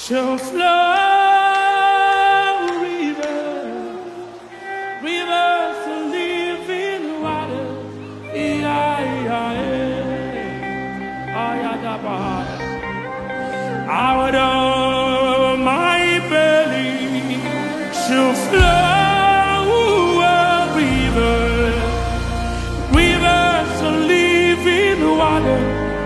shall flow rivers of living water. Out of my belly shall flow rivers of living water.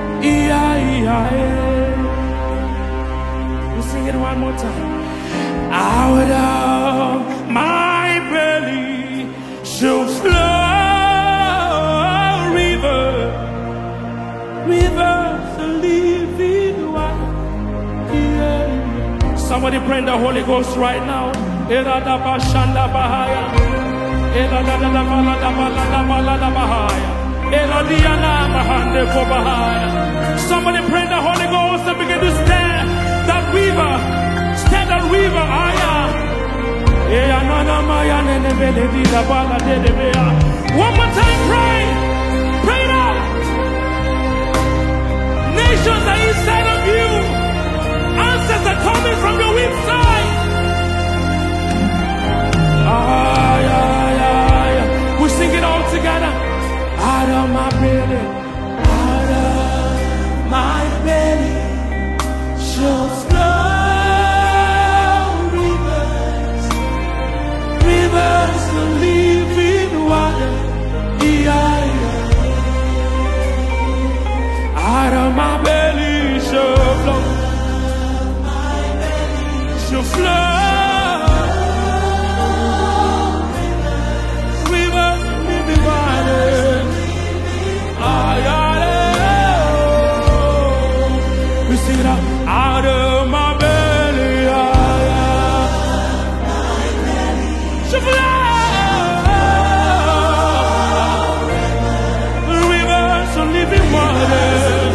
We'll sing it one more time. Out of my belly shall flow rivers of living water. Somebody pray in the Holy Ghost right now. Somebody pray in the Holy Ghost and begin to stand that river. Stand that river. One more time, pray. Pray it out. Nations are inside of you. Answers are coming from your inside. We sing it all together. Out of my belly, out of my belly shall flow rivers of living water. Out of my belly shall flow. Shall flow rivers of living water. We sing it out. Out of my belly, shall flow rivers of living water.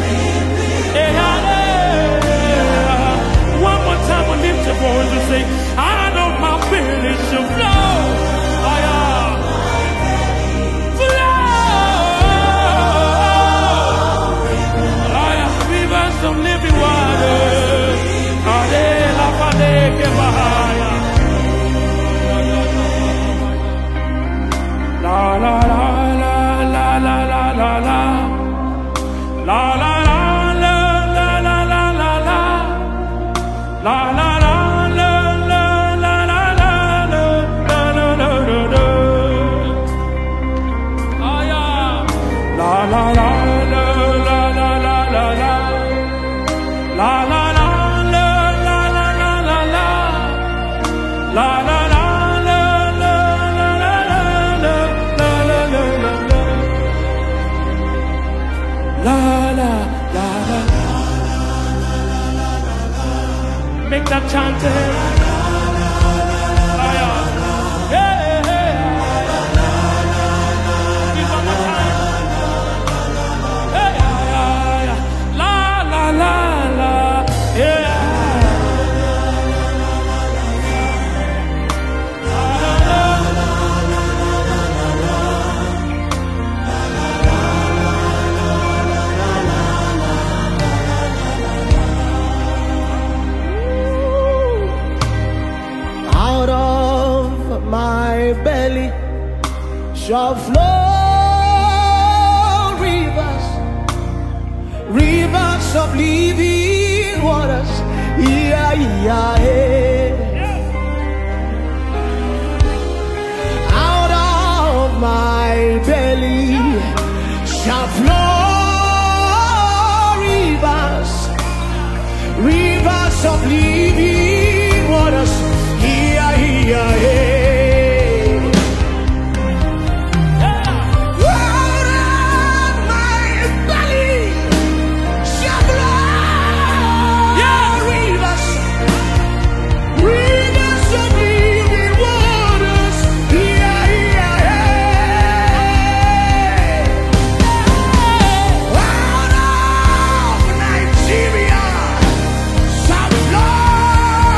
Lift your voice and say, out of my belly shall flow. Rivers of living water. La la la la la la la la la la la. La la la la la la la la la la la la. Ah yeah. La la la la la la la la la. La la la la la la la la la. La la la la la la la la la la la la la. Make that chant. My belly shall flow rivers of living waters. Out of my belly shall flow rivers of living waters. Nigeria, some flow.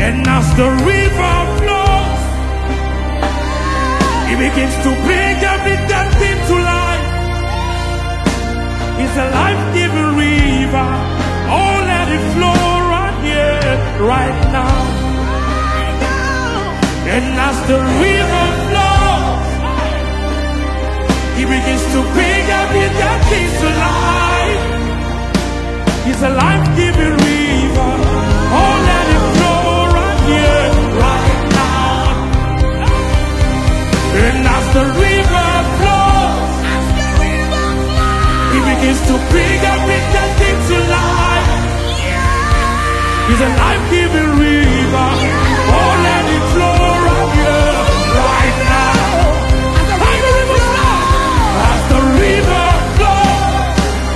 And as the river flows, it begins to bring every dead thing to life. It's a life-giving river. Oh, let it flow right here, right now. And as the river flows, it begins to bring every dead thing to life. It's a life-giving river. Oh, let it flow right here, right now. And as the river flows, it begins to bring every dead thing to life. It's a life-giving river. Oh, let it flow right here, right now. As the river flows, as the river flows,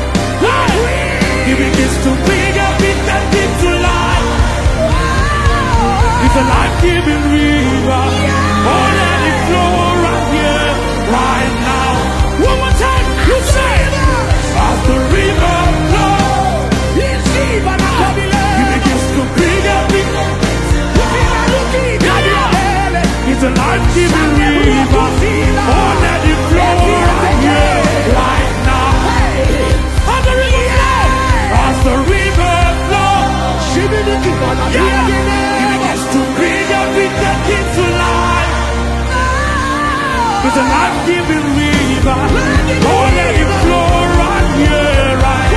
it begins to bring every dead thing to life. It's a life-giving river. Oh, let it flow right here, right now. One more time, you say it. As the river flows, it begins to bring every dead thing to life. It's a life-giving river. Oh, let it flow right here, right now. As the river flows, as the river flows, it begins to bring every dead thing to life. It's a life-giving river. Oh, let it flow right here, right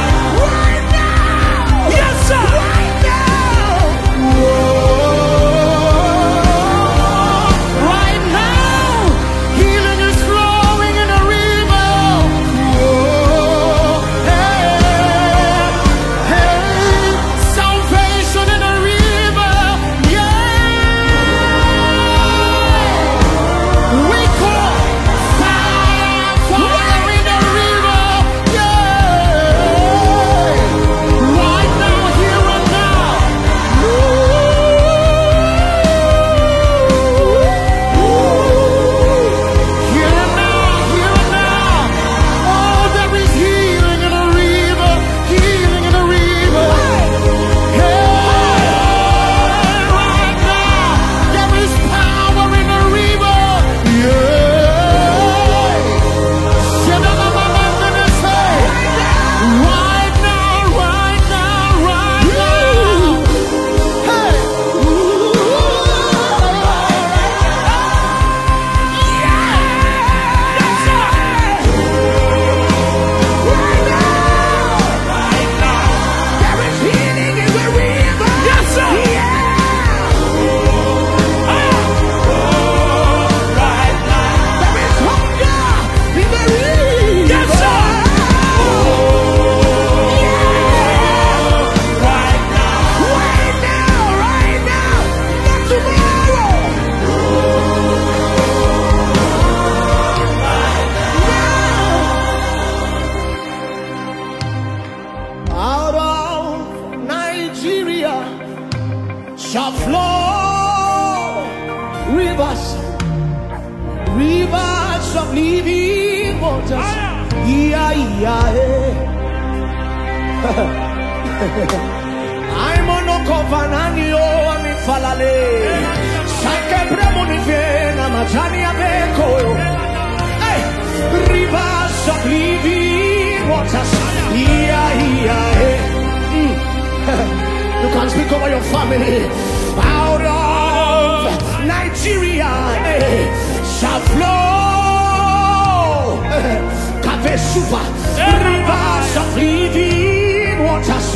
now. Yes, sir. Right now. Right now. Healing is flowing in a river. Hey. Salvation in a river. Yeah. We call fire in the river. Yeah. Right now, here and now. Here and now. Oh, there is healing in a river. Healing in a river. Hey, right now. There is power in a river. Yeah. Right now, right now, right now. Hey. Right now. There is healing in the river. Yes, sir. Right now. There is hunger in the river. Yes, sir. Right now. Right now, right now. Not tomorrow. Out of Nigeria shall flow rivers, rivers of living waters. Yeah, yeah, I'm on a covenanio, I'm in Falale. Sake premonifena, majani abeko. Hey, rivers of living waters. Yeah, yeah, You can speak over your family. Out of Nigeria shall flow Kavesuva, rivers of living waters.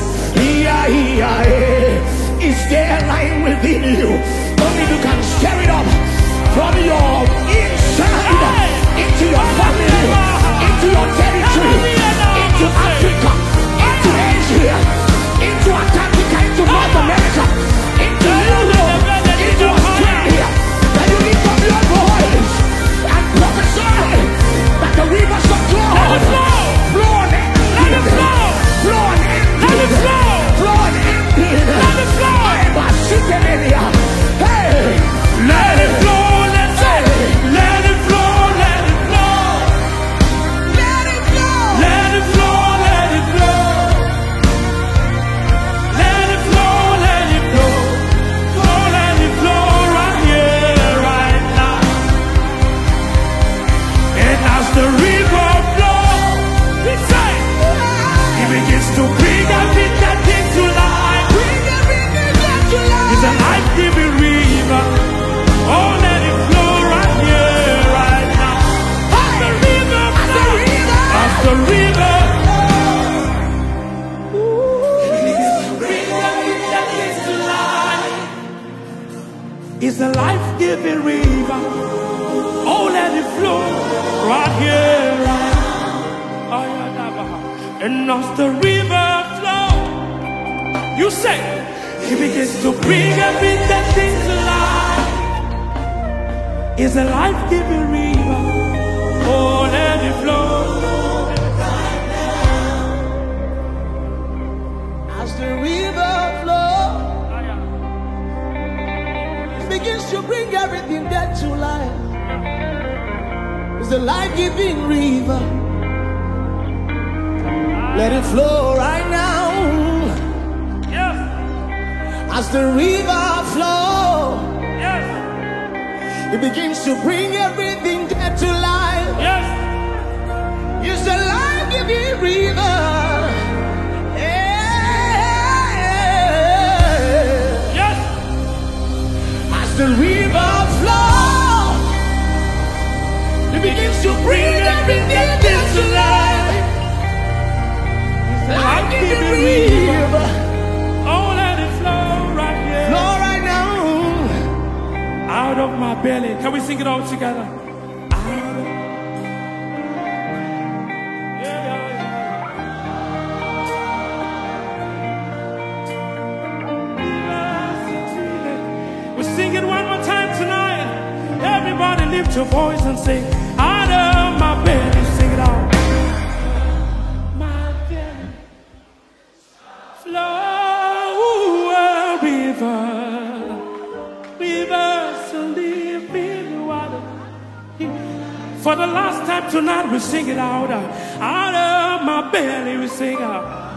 Is there a line within you? Only you can stir it up from your inside into your family, into your territory, into Africa, into Asia, into Antarctica, into North America, into Europe, into Australia. That you lift up your voice and prophesy that the rivers of God flow on empty, flow on empty, flow on empty. Let it flow. Hey, let it flow. Let it flow. Let it flow. Let it flow. Let is a life-giving river. Oh, let it flow right here, right now. And as the river flows, you say, he begins to bring everything to life. It's a life-giving river. Oh, let it flow. As the river flows, it begins to bring everything dead to life. It's a life-giving river. Let it flow right now. Yes. As the river flows, Yes. it begins to bring everything dead to life. Yes. It's a life-giving river. Yes. As the river flows, it begins to bring everything dead to life. It's a life-giving river. Oh, let it flow right here. Flow right now. Out of my belly. Can we sing it all together? Out of... We sing it one more time tonight. Everybody lift your voice and sing. Out of my belly. Sing it out. My belly. Flow a river. Rivers of living water. For the last time tonight, we sing it out. Out of my belly, we sing out.